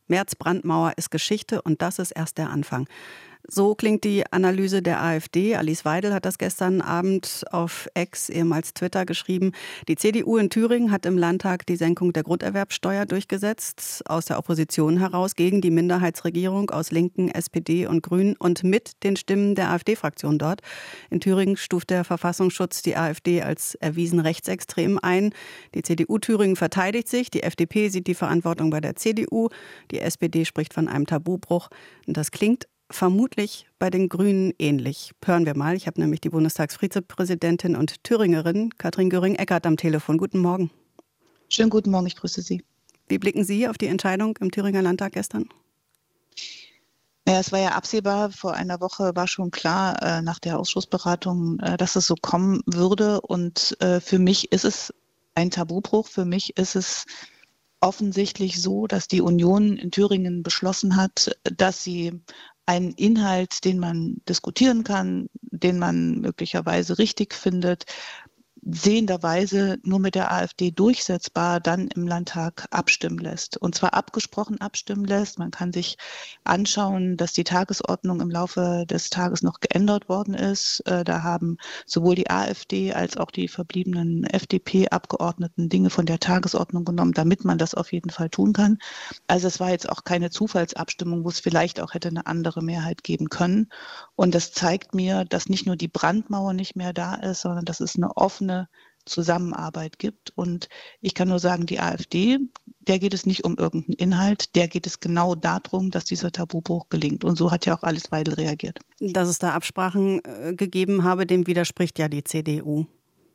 März-Brandmauer ist Geschichte und das ist erst der Anfang. So klingt die Analyse der AfD. Alice Weidel hat das gestern Abend auf X, ehemals Twitter, geschrieben. Die CDU in Thüringen hat im Landtag die Senkung der Grunderwerbsteuer durchgesetzt, aus der Opposition heraus gegen die Minderheitsregierung aus Linken, SPD und Grünen und mit den Stimmen der AfD-Fraktion dort. In Thüringen stuft der Verfassungsschutz die AfD als erwiesen rechtsextrem ein. Die CDU Thüringen verteidigt sich, die FDP sieht die Verantwortung bei der CDU, die SPD spricht von einem Tabubruch. Und das klingt vermutlich bei den Grünen ähnlich. Hören wir mal. Ich habe nämlich die Bundestagsvizepräsidentin und Thüringerin Katrin Göring-Eckardt am Telefon. Guten Morgen. Schönen guten Morgen, ich grüße Sie. Wie blicken Sie auf die Entscheidung im Thüringer Landtag gestern? Naja, es war ja absehbar, vor einer Woche war schon klar nach der Ausschussberatung, dass es so kommen würde. Und für mich ist es ein Tabubruch. Für mich ist es offensichtlich so, dass die Union in Thüringen beschlossen hat, dass sie einen Inhalt, den man diskutieren kann, den man möglicherweise richtig findet, sehenderweise nur mit der AfD durchsetzbar dann im Landtag abstimmen lässt. Und zwar abgesprochen abstimmen lässt. Man kann sich anschauen, dass die Tagesordnung im Laufe des Tages noch geändert worden ist. Da haben sowohl die AfD als auch die verbliebenen FDP-Abgeordneten Dinge von der Tagesordnung genommen, damit man das auf jeden Fall tun kann. Also es war jetzt auch keine Zufallsabstimmung, wo es vielleicht auch hätte eine andere Mehrheit geben können. Und das zeigt mir, dass nicht nur die Brandmauer nicht mehr da ist, sondern dass es eine offene Zusammenarbeit gibt. Und ich kann nur sagen, die AfD, der geht es nicht um irgendeinen Inhalt, der geht es genau darum, dass dieser Tabubruch gelingt. Und so hat ja auch Alice Weidel reagiert. Dass es da Absprachen gegeben habe, dem widerspricht ja die CDU.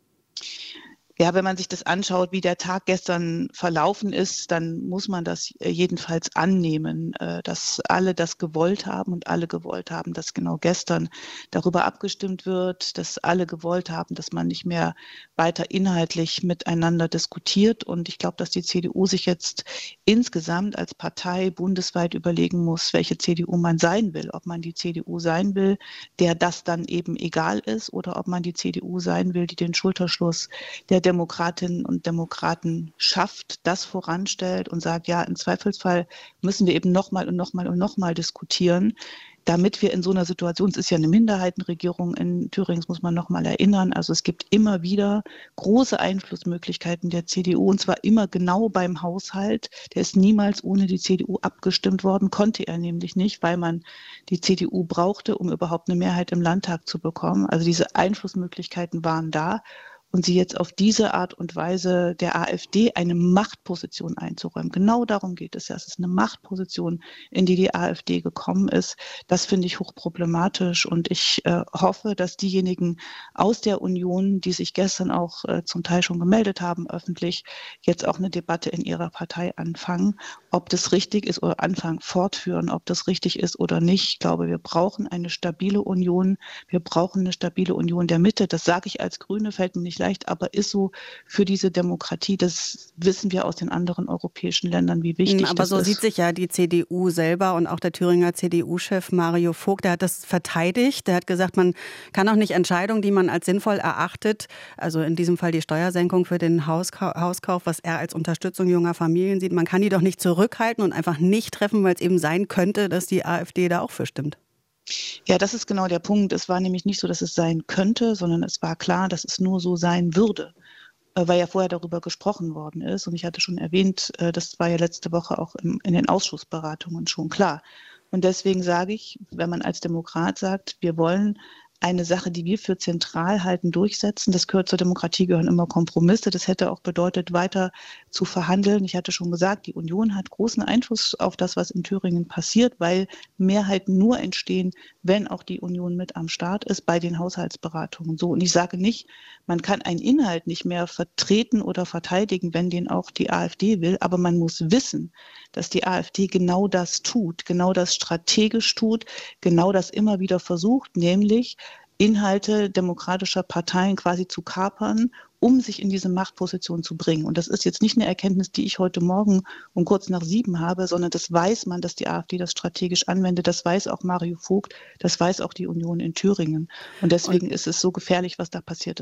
Ja, wenn man sich das anschaut, wie der Tag gestern verlaufen ist, dann muss man das jedenfalls annehmen, dass alle das gewollt haben und alle gewollt haben, dass genau gestern darüber abgestimmt wird, dass alle gewollt haben, dass man nicht mehr weiter inhaltlich miteinander diskutiert. Und ich glaube, dass die CDU sich jetzt insgesamt als Partei bundesweit überlegen muss, welche CDU man sein will. Ob man die CDU sein will, der das dann eben egal ist, oder ob man die CDU sein will, die den Schulterschluss der Demokratinnen und Demokraten schafft, das voranstellt und sagt, ja, im Zweifelsfall müssen wir eben nochmal und nochmal und nochmal diskutieren, damit wir in so einer Situation, es ist ja eine Minderheitenregierung in Thüringen, das muss man nochmal erinnern, also es gibt immer wieder große Einflussmöglichkeiten der CDU und zwar immer genau beim Haushalt. Der ist niemals ohne die CDU abgestimmt worden, konnte er nämlich nicht, weil man die CDU brauchte, um überhaupt eine Mehrheit im Landtag zu bekommen. Also diese Einflussmöglichkeiten waren da. Und sie jetzt auf diese Art und Weise der AfD eine Machtposition einzuräumen. Genau darum geht es ja. Es ist eine Machtposition, in die die AfD gekommen ist. Das finde ich hochproblematisch. Und ich hoffe, dass diejenigen aus der Union, die sich gestern auch zum Teil schon gemeldet haben, öffentlich, jetzt auch eine Debatte in ihrer Partei anfangen, ob das richtig ist oder anfangen, fortführen, ob das richtig ist oder nicht. Ich glaube, wir brauchen eine stabile Union. Wir brauchen eine stabile Union der Mitte. Das sage ich als Grüne, fällt mir nicht leicht, aber ist so für diese Demokratie. Das wissen wir aus den anderen europäischen Ländern, wie wichtig das ist. Aber so sieht sich ja die CDU selber und auch der Thüringer CDU-Chef Mario Vogt, der hat das verteidigt. Der hat gesagt, man kann auch nicht Entscheidungen, die man als sinnvoll erachtet, also in diesem Fall die Steuersenkung für den Hauskauf, was er als Unterstützung junger Familien sieht, man kann die doch nicht zurückhalten und einfach nicht treffen, weil es eben sein könnte, dass die AfD da auch für stimmt. Ja, das ist genau der Punkt. Es war nämlich nicht so, dass es sein könnte, sondern es war klar, dass es nur so sein würde, weil ja vorher darüber gesprochen worden ist. Und ich hatte schon erwähnt, das war ja letzte Woche auch in den Ausschussberatungen schon klar. Und deswegen sage ich, wenn man als Demokrat sagt, wir wollen eine Sache, die wir für zentral halten, durchsetzen. Das gehört zur Demokratie, gehören immer Kompromisse. Das hätte auch bedeutet, weiter zu verhandeln. Ich hatte schon gesagt, die Union hat großen Einfluss auf das, was in Thüringen passiert, weil Mehrheiten nur entstehen, wenn auch die Union mit am Start ist bei den Haushaltsberatungen. So. Und ich sage nicht, man kann einen Inhalt nicht mehr vertreten oder verteidigen, wenn den auch die AfD will. Aber man muss wissen, dass die AfD genau das tut, genau das strategisch tut, genau das immer wieder versucht, nämlich Inhalte demokratischer Parteien quasi zu kapern, um sich in diese Machtposition zu bringen. Und das ist jetzt nicht eine Erkenntnis, die ich heute Morgen um kurz nach 7 habe, sondern das weiß man, dass die AfD das strategisch anwendet. Das weiß auch Mario Vogt, das weiß auch die Union in Thüringen. Und deswegen ist es so gefährlich, was da passiert ist.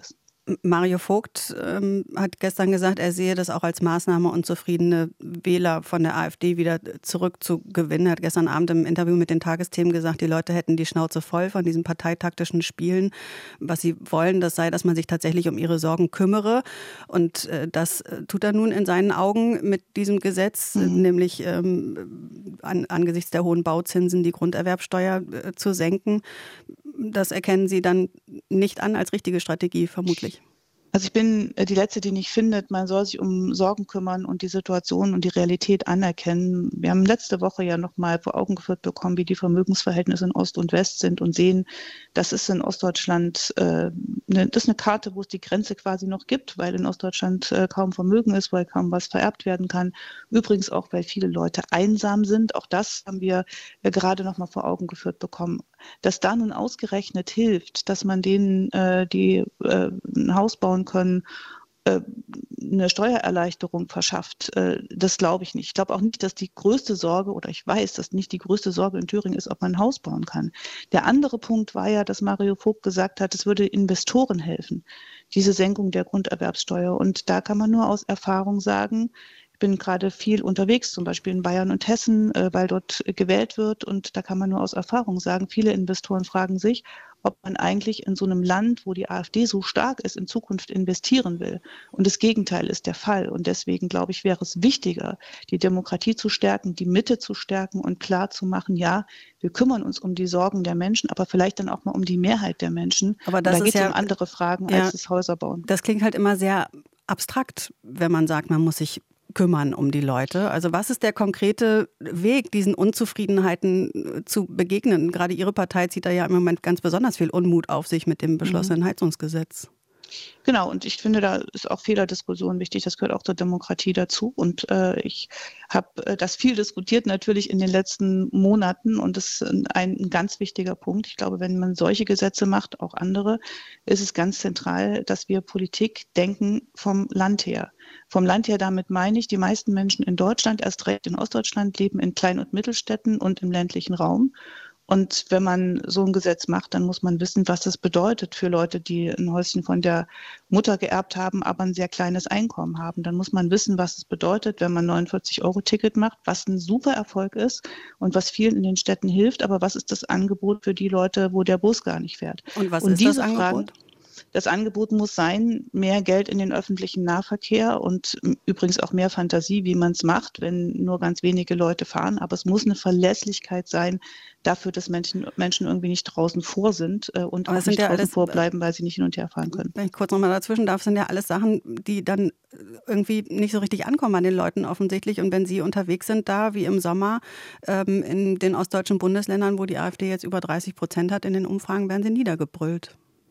Mario Vogt hat gestern gesagt, er sehe das auch als Maßnahme, unzufriedene Wähler von der AfD wieder zurückzugewinnen. Er hat gestern Abend im Interview mit den Tagesthemen gesagt, die Leute hätten die Schnauze voll von diesen parteitaktischen Spielen. Was sie wollen, das sei, dass man sich tatsächlich um ihre Sorgen kümmere. Und das tut er nun in seinen Augen mit diesem Gesetz, nämlich angesichts der hohen Bauzinsen die Grunderwerbsteuer zu senken. Das erkennen Sie dann nicht an als richtige Strategie, vermutlich. Also ich bin die Letzte, die nicht findet, man soll sich um Sorgen kümmern und die Situation und die Realität anerkennen. Wir haben letzte Woche ja noch mal vor Augen geführt bekommen, wie die Vermögensverhältnisse in Ost und West sind und sehen, das ist in Ostdeutschland, das ist eine Karte, wo es die Grenze quasi noch gibt, weil in Ostdeutschland kaum Vermögen ist, weil kaum was vererbt werden kann. Übrigens auch, weil viele Leute einsam sind. Auch das haben wir gerade noch mal vor Augen geführt bekommen. Dass da nun ausgerechnet hilft, dass man denen, die ein Haus bauen können, eine Steuererleichterung verschafft, das glaube ich nicht. Ich glaube auch nicht, dass die größte Sorge, oder ich weiß, dass nicht die größte Sorge in Thüringen ist, ob man ein Haus bauen kann. Der andere Punkt war ja, dass Mario Vogt gesagt hat, es würde Investoren helfen, diese Senkung der Grunderwerbssteuer. Und da kann man nur aus Erfahrung sagen, ich bin gerade viel unterwegs, zum Beispiel in Bayern und Hessen, weil dort gewählt wird. Und da kann man nur aus Erfahrung sagen, viele Investoren fragen sich, ob man eigentlich in so einem Land, wo die AfD so stark ist, in Zukunft investieren will. Und das Gegenteil ist der Fall. Und deswegen, glaube ich, wäre es wichtiger, die Demokratie zu stärken, die Mitte zu stärken und klar zu machen, ja, wir kümmern uns um die Sorgen der Menschen, aber vielleicht dann auch mal um die Mehrheit der Menschen. Aber das da geht es ja um andere Fragen als das Häuserbauen. Das klingt halt immer sehr abstrakt, wenn man sagt, man muss sich kümmern um die Leute. Also was ist der konkrete Weg, diesen Unzufriedenheiten zu begegnen? Gerade Ihre Partei zieht da ja im Moment ganz besonders viel Unmut auf sich mit dem beschlossenen Heizungsgesetz. Genau, und ich finde, da ist auch Fehlerdiskussion wichtig. Das gehört auch zur Demokratie dazu. Und ich habe das viel diskutiert natürlich in den letzten Monaten. Und das ist ein ganz wichtiger Punkt. Ich glaube, wenn man solche Gesetze macht, auch andere, ist es ganz zentral, dass wir Politik denken vom Land her. Vom Land her, damit meine ich, die meisten Menschen in Deutschland, erst recht in Ostdeutschland, leben in Klein- und Mittelstädten und im ländlichen Raum. Und wenn man so ein Gesetz macht, dann muss man wissen, was das bedeutet für Leute, die ein Häuschen von der Mutter geerbt haben, aber ein sehr kleines Einkommen haben. Dann muss man wissen, was es bedeutet, wenn man 49-Euro-Ticket macht, was ein super Erfolg ist und was vielen in den Städten hilft. Aber was ist das Angebot für die Leute, wo der Bus gar nicht fährt? Und was ist das Angebot? Das Angebot muss sein, mehr Geld in den öffentlichen Nahverkehr und übrigens auch mehr Fantasie, wie man es macht, wenn nur ganz wenige Leute fahren. Aber es muss eine Verlässlichkeit sein dafür, dass Menschen irgendwie nicht draußen vor sind und auch nicht draußen vorbleiben, weil sie nicht hin und her fahren können. Wenn ich kurz nochmal dazwischen darf, sind ja alles Sachen, die dann irgendwie nicht so richtig ankommen an den Leuten offensichtlich. Und wenn Sie unterwegs sind da, wie im Sommer, in den ostdeutschen Bundesländern, wo die AfD jetzt über 30% hat in den Umfragen, werden Sie niedergebrüllt.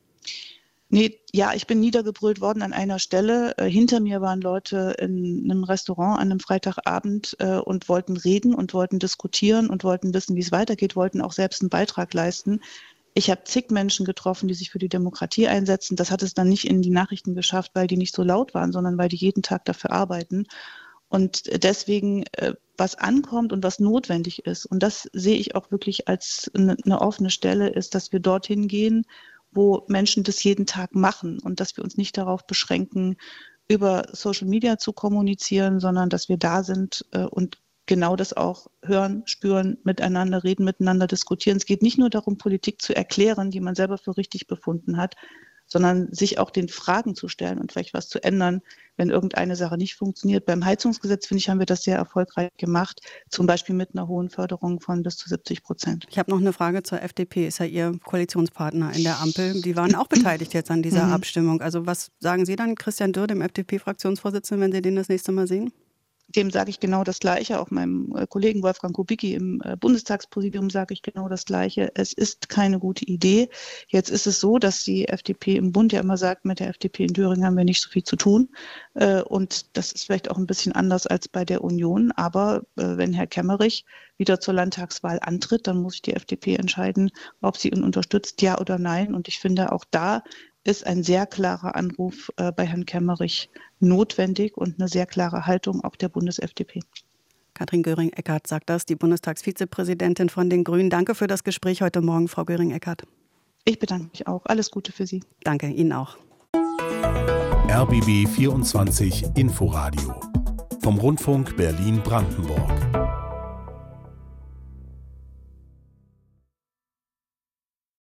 Nee, ja, ich bin niedergebrüllt worden an einer Stelle. Hinter mir waren Leute in einem Restaurant an einem Freitagabend und wollten reden und wollten diskutieren und wollten wissen, wie es weitergeht, wollten auch selbst einen Beitrag leisten. Ich habe zig Menschen getroffen, die sich für die Demokratie einsetzen. Das hat es dann nicht in die Nachrichten geschafft, weil die nicht so laut waren, sondern weil die jeden Tag dafür arbeiten. Und deswegen, was ankommt und was notwendig ist, und das sehe ich auch wirklich als eine offene Stelle, ist, dass wir dorthin gehen, wo Menschen das jeden Tag machen und dass wir uns nicht darauf beschränken, über Social Media zu kommunizieren, sondern dass wir da sind und genau das auch hören, spüren, miteinander reden, miteinander diskutieren. Es geht nicht nur darum, Politik zu erklären, die man selber für richtig befunden hat, sondern sich auch den Fragen zu stellen und vielleicht was zu ändern, wenn irgendeine Sache nicht funktioniert. Beim Heizungsgesetz, finde ich, haben wir das sehr erfolgreich gemacht, zum Beispiel mit einer hohen Förderung von bis zu 70%. Ich habe noch eine Frage zur FDP. Ist ja Ihr Koalitionspartner in der Ampel. Die waren auch beteiligt jetzt an dieser Abstimmung. Also was sagen Sie dann, Christian Dürr, dem FDP-Fraktionsvorsitzenden, wenn Sie den das nächste Mal sehen? Dem sage ich genau das Gleiche, auch meinem Kollegen Wolfgang Kubicki im Bundestagspräsidium sage ich genau das Gleiche. Es ist keine gute Idee. Jetzt ist es so, dass die FDP im Bund ja immer sagt, mit der FDP in Thüringen haben wir nicht so viel zu tun. Und das ist vielleicht auch ein bisschen anders als bei der Union. Aber wenn Herr Kemmerich wieder zur Landtagswahl antritt, dann muss die FDP entscheiden, ob sie ihn unterstützt, ja oder nein. Und ich finde, auch da ist ein sehr klarer Anruf bei Herrn Kemmerich notwendig und eine sehr klare Haltung auch der Bundes-FDP. Katrin Göring-Eckardt sagt das, die Bundestagsvizepräsidentin von den Grünen. Danke für das Gespräch heute Morgen, Frau Göring-Eckardt. Ich bedanke mich auch. Alles Gute für Sie. Danke, Ihnen auch. RBB 24 Inforadio vom Rundfunk Berlin-Brandenburg.